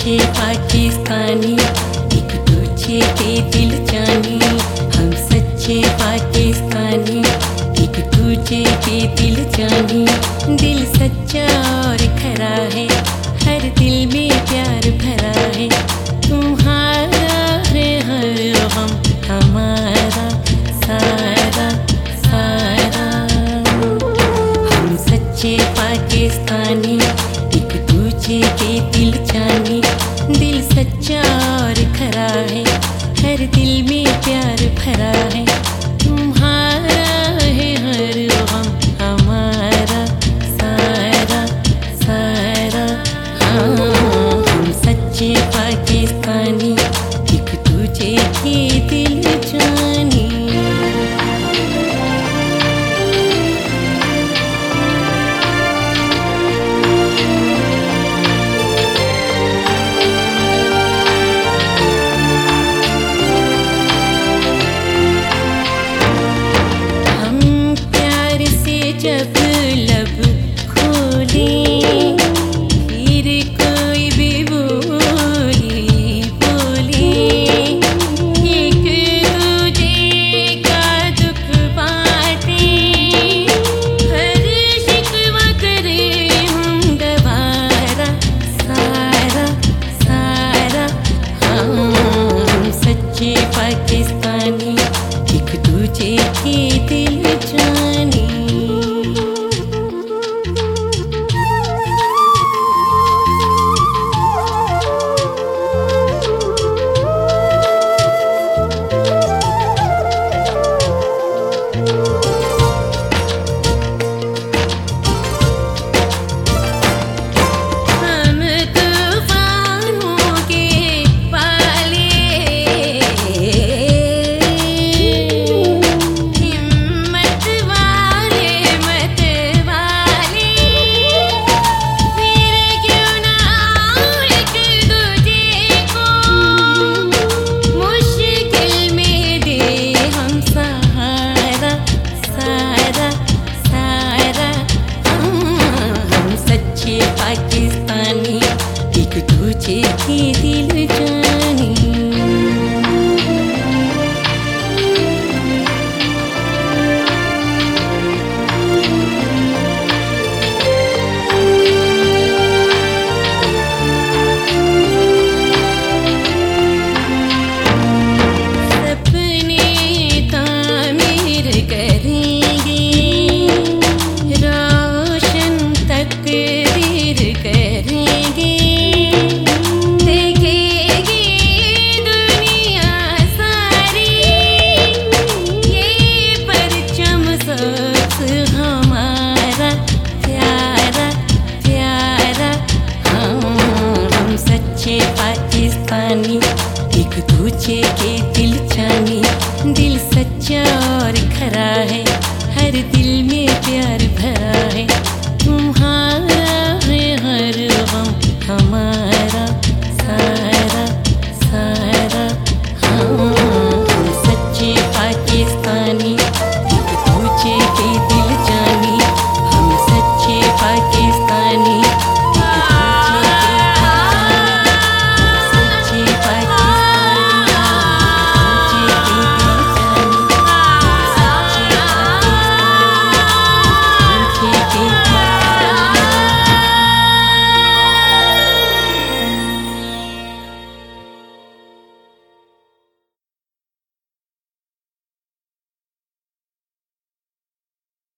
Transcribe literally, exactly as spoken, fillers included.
सच्चे पाकिस्तानी, एक दूजे के दिल जानी। हम सच्चे पाकिस्तानी, एक दूजे के दिल जानी। दिल सच्चा और खरा है, हर दिल में प्यार भरा है। तुम्हारा है हर गम, हमारा सारा सारा। हम सच्चे पाकिस्तानी, एक दूजे के दिल जानी। दिल सच्चा और खरा है, हर दिल में प्यार भरा है। तुम्हारा है हर गम, हमारा सारा सारा। हाँ, हम सच्चे पाकिस्तानी, एक दूजे के दिल जानी। जब लब खोलें फिर कोई भी बोली बोले। एक दूजे का दुख बांटें, हर शिकवा करें हम गवारा सारा सारा। हम सच्चे पाकिस्तानी, एक दूजे के दिल जानी। पाकिस्तानी, एक दूजे के दिल जानी। सपने तामीर करेंगे, रोशन तकदीर करेंगे। देखेगी दुनिया सारी, ये परचम सबस हमारा प्यारा प्यारा। हम हम सच्चे पाकिस्तानी, एक दूजे के दिल जानी। दिल सच्चा और खरा है, हर दिल